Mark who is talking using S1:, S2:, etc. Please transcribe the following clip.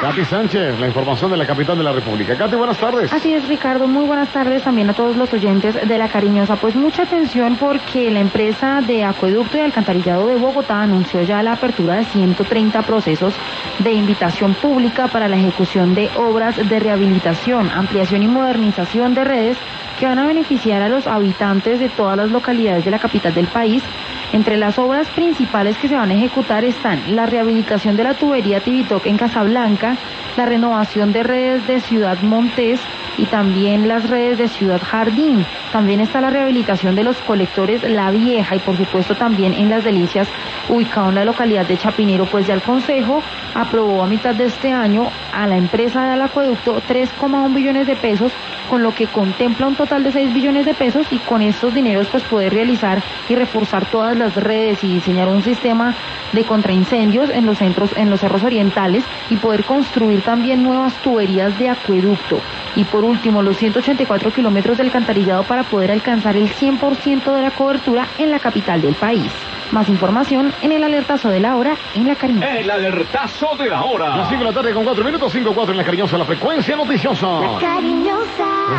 S1: Katy Sánchez, la información de la capital de la República. Katy, buenas tardes.
S2: Así es, Ricardo, muy buenas tardes también a todos los oyentes de La Cariñosa. Pues mucha atención porque la empresa de acueducto y alcantarillado de Bogotá anunció ya la apertura de 130 procesos de invitación pública para la ejecución de obras de rehabilitación, ampliación y modernización de redes que van a beneficiar a los habitantes de todas las localidades de la capital del país. Entre las obras principales que se van a ejecutar están la rehabilitación de la tubería Tibitoc en Casablanca, la renovación de redes de Ciudad Montes y también las redes de Ciudad Jardín. También está la rehabilitación de los colectores La Vieja y por supuesto también en Las Delicias, ubicado en la localidad de Chapinero. Pues ya el Consejo aprobó a mitad de este año a la empresa del acueducto 3,1 billones de pesos, con lo que contempla un total de 6 billones de pesos, y con estos dineros pues poder realizar y reforzar todas las redes y diseñar un sistema de contraincendios en los cerros orientales y poder construir también nuevas tuberías de acueducto. Y por último, los 184 kilómetros del alcantarillado para poder alcanzar el 100% de la cobertura en la capital del país. Más información en el alertazo de la hora en La Cariñosa.
S3: El alertazo de la hora.
S1: Las 5 de la tarde con 4 minutos, 5-4 en La Cariñosa, la frecuencia noticiosa.
S4: La Cariñosa.